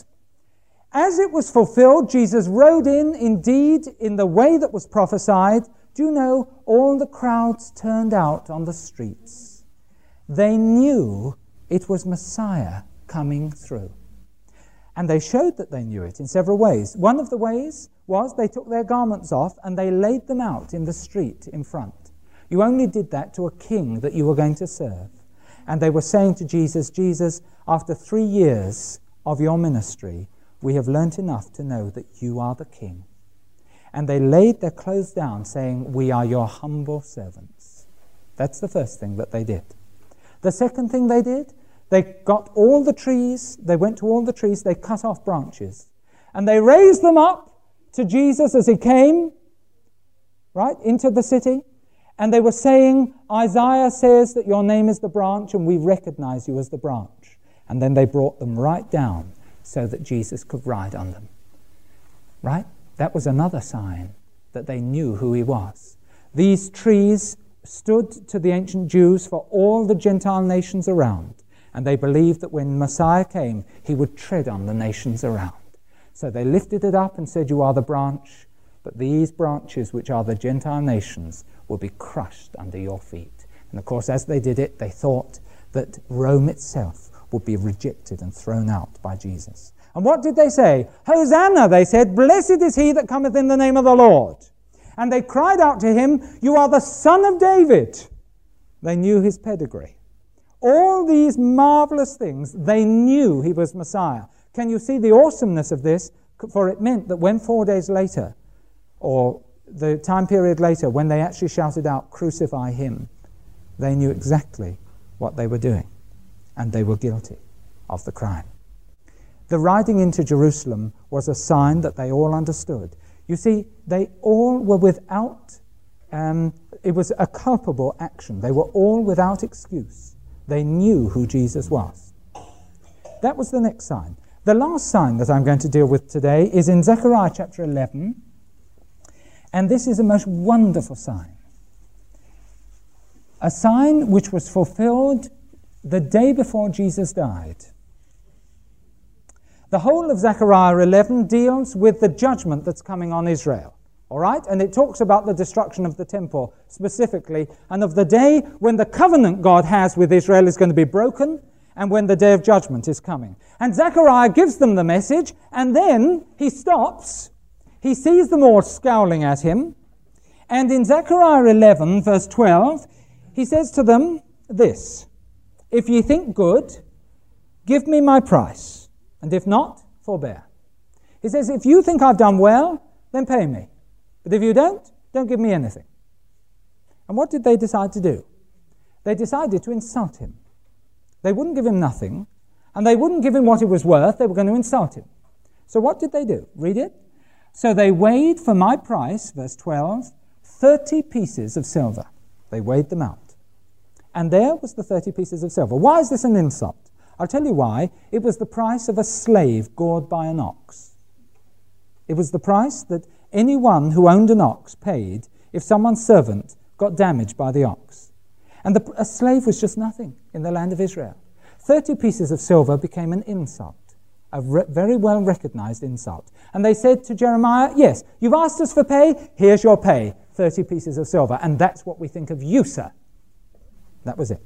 As it was fulfilled, Jesus rode in, indeed, in the way that was prophesied. Do you know, all the crowds turned out on the streets. They knew it was Messiah coming through. And they showed that they knew it in several ways. One of the ways was they took their garments off and they laid them out in the street in front. You only did that to a king that you were going to serve. And they were saying to Jesus, Jesus, after three years of your ministry, we have learnt enough to know that you are the king. And they laid their clothes down, saying, we are your humble servants. That's the first thing that they did. The second thing they did, they got all the trees, they went to all the trees, they cut off branches. And they raised them up to Jesus as he came, right, into the city. And they were saying, Isaiah says that your name is the branch, and we recognize you as the branch. And then they brought them right down so that Jesus could ride on them. Right? That was another sign that they knew who he was. These trees stood to the ancient Jews for all the Gentile nations around. And they believed that when Messiah came, he would tread on the nations around. So they lifted it up and said, you are the branch, but these branches, which are the Gentile nations, will be crushed under your feet. And of course, as they did it, they thought that Rome itself would be rejected and thrown out by Jesus. And what did they say? Hosanna, they said, blessed is he that cometh in the name of the Lord. And they cried out to him, you are the Son of David. They knew his pedigree. All these marvelous things, they knew he was Messiah. Can you see the awesomeness of this? For it meant that when four days later, or the time period later, when they actually shouted out, "Crucify him," they knew exactly what they were doing, and they were guilty of the crime. The riding into Jerusalem was a sign that they all understood. You see, they all were without, um, it was a culpable action. They were all without excuse. They knew who Jesus was. That was the next sign. The last sign that I'm going to deal with today is in Zechariah chapter eleven, and this is a most wonderful sign. A sign which was fulfilled the day before Jesus died. The whole of Zechariah eleven deals with the judgment that's coming on Israel. All right? And it talks about the destruction of the temple specifically, and of the day when the covenant God has with Israel is going to be broken, and when the day of judgment is coming. And Zechariah gives them the message, and then he stops. He sees them all scowling at him. And in Zechariah eleven, verse twelve, he says to them this: "If ye think good, give me my price, and if not, forbear." He says, if you think I've done well, then pay me. But if you don't, don't give me anything. And what did they decide to do? They decided to insult him. They wouldn't give him nothing, and they wouldn't give him what it was worth. They were going to insult him. So what did they do? Read it. "So they weighed for my price," verse twelve, thirty pieces of silver. They weighed them out. And there was the thirty pieces of silver. Why is this an insult? I'll tell you why. It was the price of a slave gored by an ox. It was the price that anyone who owned an ox paid if someone's servant got damaged by the ox. And the, a slave was just nothing in the land of Israel. Thirty pieces of silver became an insult, a re- very well recognized insult. And they said to Jeremiah, yes, you've asked us for pay, here's your pay, thirty pieces of silver. And that's what we think of you, sir. That was it.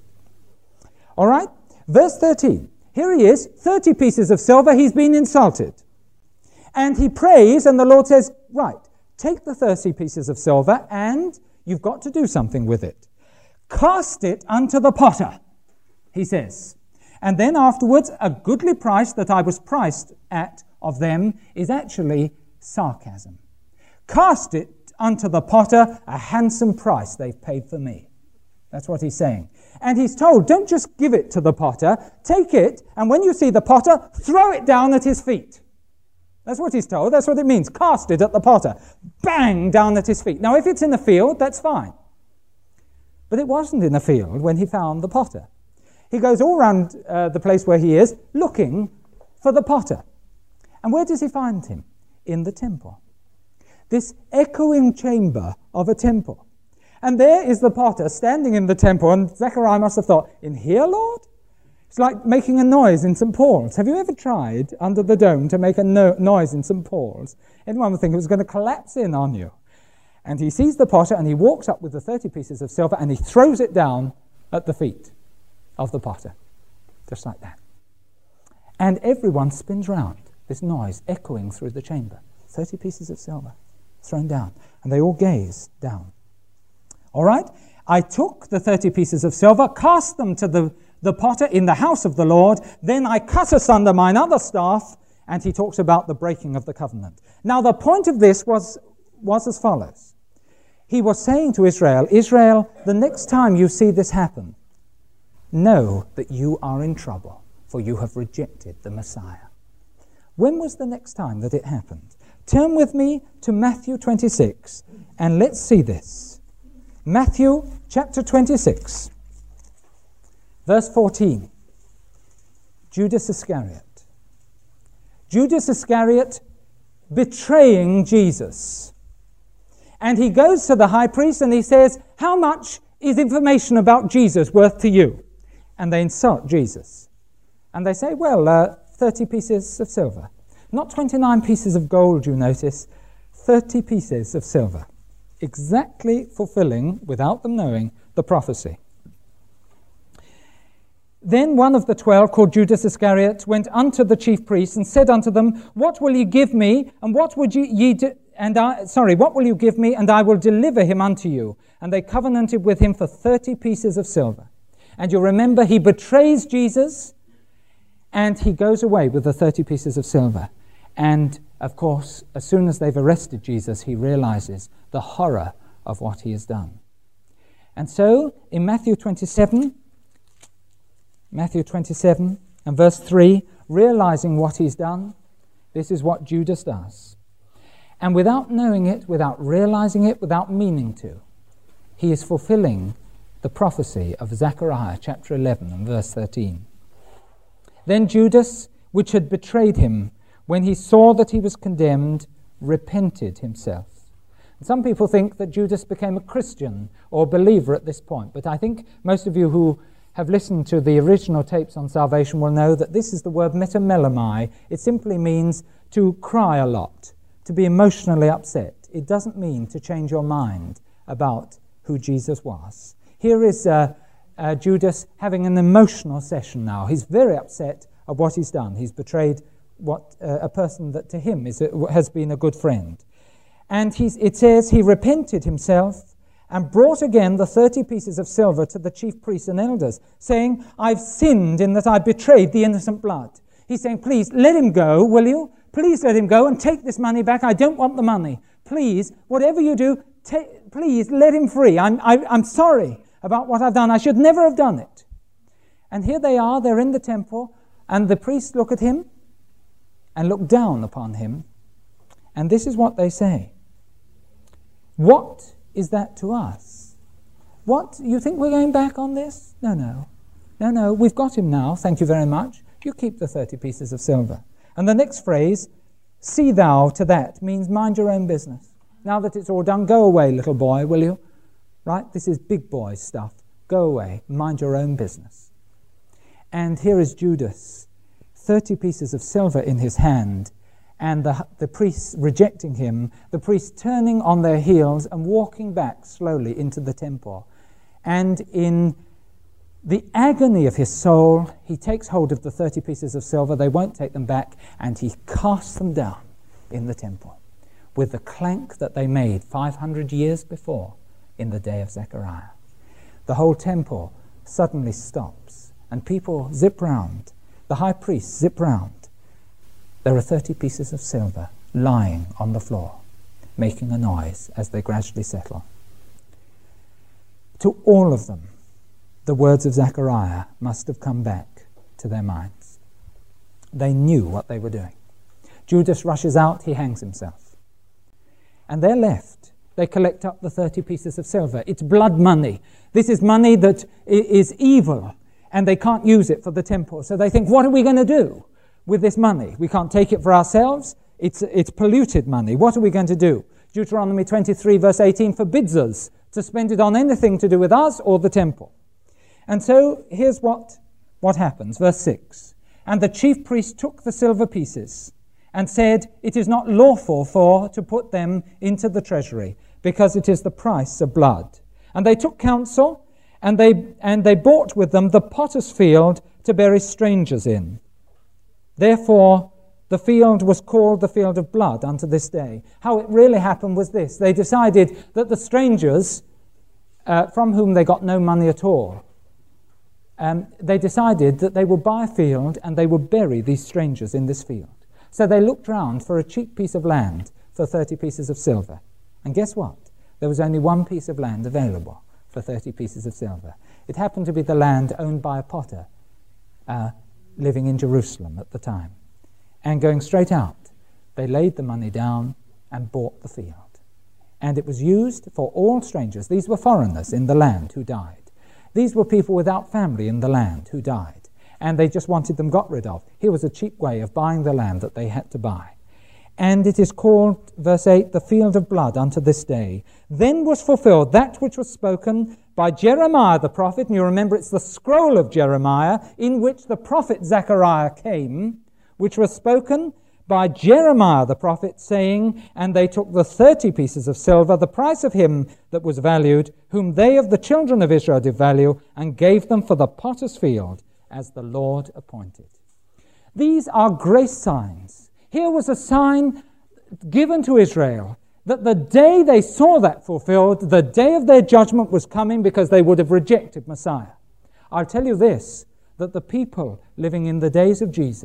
All right, verse thirteen. Here he is, thirty pieces of silver, he's been insulted. And he prays, and the Lord says, right, take the thirty pieces of silver, and you've got to do something with it. Cast it unto the potter, he says. And then afterwards, a goodly price that I was priced at of them is actually sarcasm. Cast it unto the potter, a handsome price they've paid for me. That's what he's saying. And he's told, don't just give it to the potter, take it, and when you see the potter, throw it down at his feet. That's what he's told. That's what it means. Cast it at the potter. Bang, down at his feet. Now, if it's in the field, that's fine. But it wasn't in the field when he found the potter. He goes all around uh, the place where he is, looking for the potter. And where does he find him? In the temple. This echoing chamber of a temple. And there is the potter standing in the temple, and Zechariah must have thought, in here, Lord? It's like making a noise in Saint Paul's. Have you ever tried under the dome to make a no- noise in Saint Paul's? Anyone would think it was going to collapse in on you. And he sees the potter, and he walks up with the thirty pieces of silver, and he throws it down at the feet of the potter. Just like that. And everyone spins round, this noise echoing through the chamber. thirty pieces of silver thrown down. And they all gaze down. All right? I took the thirty pieces of silver, cast them to the, the potter in the house of the Lord. Then I cut asunder mine other staff. And he talks about the breaking of the covenant. Now, the point of this was, was as follows. He was saying to Israel, Israel, the next time you see this happen, know that you are in trouble, for you have rejected the Messiah. When was the next time that it happened? Turn with me to Matthew twenty-six, and let's see this. Matthew chapter twenty-six, verse fourteen. Judas Iscariot. Judas Iscariot betraying Jesus. And he goes to the high priest and he says, how much is information about Jesus worth to you? And they insult Jesus. And they say, well, uh, thirty pieces of silver. Not twenty-nine pieces of gold, you notice. thirty pieces of silver. Exactly fulfilling, without them knowing, the prophecy. Then one of the twelve, called Judas Iscariot, went unto the chief priests and said unto them, what will ye give me, and what would ye, ye do, and I, sorry, what will you give me, and I will deliver him unto you? And they covenanted with him for thirty pieces of silver. And you remember, he betrays Jesus, and he goes away with the thirty pieces of silver. And of course, as soon as they've arrested Jesus, he realizes the horror of what he has done. And so, in Matthew twenty-seven, Matthew twenty-seven and verse three, realizing what he's done, this is what Judas does. And without knowing it, without realizing it, without meaning to, he is fulfilling the prophecy of Zechariah chapter eleven and verse thirteen. Then Judas, which had betrayed him, when he saw that he was condemned, repented himself. And some people think that Judas became a Christian or believer at this point, but I think most of you who have listened to the original tapes on salvation will know that this is the word metamelemai. It simply means to cry a lot, to be emotionally upset. It doesn't mean to change your mind about who Jesus was. Here is uh, uh, Judas having an emotional session now. He's very upset of what he's done. He's betrayed what uh, a person that to him is a, has been a good friend. And he's, it says he repented himself and brought again the thirty pieces of silver to the chief priests and elders, saying, I've sinned in that I betrayed the innocent blood. He's saying, please, let him go, will you? Please let him go and take this money back. I don't want the money. Please, whatever you do, ta- please let him free. I'm, I, I'm sorry about what I've done. I should never have done it. And here they are, they're in the temple, and the priests look at him and look down upon him. And this is what they say. What is that to us? What, you think we're going back on this? No, no. No, no, we've got him now, thank you very much. You keep the thirty pieces of silver. And the next phrase, see thou to that, means mind your own business. Now that it's all done, go away, little boy, will you? Right? This is big boy stuff. Go away, mind your own business. And here is Judas, thirty pieces of silver in his hand, and the, the priests rejecting him, the priests turning on their heels and walking back slowly into the temple. And in the agony of his soul, he takes hold of the thirty pieces of silver, they won't take them back, and he casts them down in the temple with the clank that they made five hundred years before in the day of Zechariah. The whole temple suddenly stops, and people zip round. The high priests zip round. There are thirty pieces of silver lying on the floor, making a noise as they gradually settle. To all of them, the words of Zechariah must have come back to their minds. They knew what they were doing. Judas rushes out, he hangs himself. And they're left. They collect up the thirty pieces of silver. It's blood money. This is money that is evil, and they can't use it for the temple. So they think, what are we going to do with this money? We can't take it for ourselves. It's, it's polluted money. What are we going to do? Deuteronomy twenty-three verse eighteen forbids us to spend it on anything to do with us or the temple. And so here's what, what happens. Verse six. And the chief priest took the silver pieces and said, it is not lawful for to put them into the treasury, because it is the price of blood. And they took counsel, and they, and they bought with them the potter's field to bury strangers in. Therefore, the field was called the field of blood unto this day. How it really happened was this. They decided that the strangers, uh, from whom they got no money at all, um, they decided that they would buy a field and they would bury these strangers in this field. So they looked round for a cheap piece of land for thirty pieces of silver. And guess what? There was only one piece of land available for thirty pieces of silver. It happened to be the land owned by a potter uh, living in Jerusalem at the time. And going straight out, they laid the money down and bought the field. And it was used for all strangers. These were foreigners in the land who died. These were people without family in the land who died. And they just wanted them got rid of. Here was a cheap way of buying the land that they had to buy. And it is called, verse eight, the field of blood unto this day. Then was fulfilled that which was spoken by Jeremiah the prophet. And you remember it's the scroll of Jeremiah in which the prophet Zechariah came, which was spoken by Jeremiah the prophet, saying, and they took the thirty pieces of silver, the price of him that was valued, whom they of the children of Israel did value, and gave them for the potter's field, as the Lord appointed. These are grace signs. Here was a sign given to Israel that the day they saw that fulfilled, the day of their judgment was coming, because they would have rejected Messiah. I'll tell you this, that the people living in the days of Jesus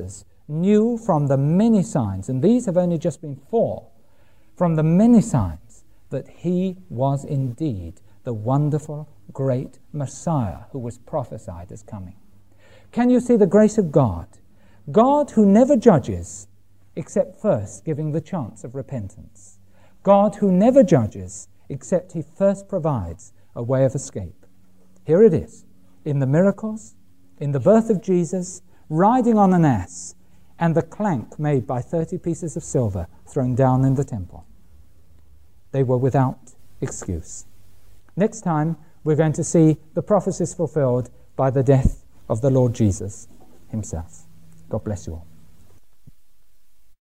knew from the many signs, and these have only just been four, from the many signs that he was indeed the wonderful, great Messiah who was prophesied as coming. Can you see the grace of God? God who never judges except first giving the chance of repentance. God who never judges except he first provides a way of escape. Here it is, in the miracles, in the birth of Jesus, riding on an ass, and the clank made by thirty pieces of silver thrown down in the temple. They were without excuse. Next time, we're going to see the prophecies fulfilled by the death of the Lord Jesus himself. God bless you all.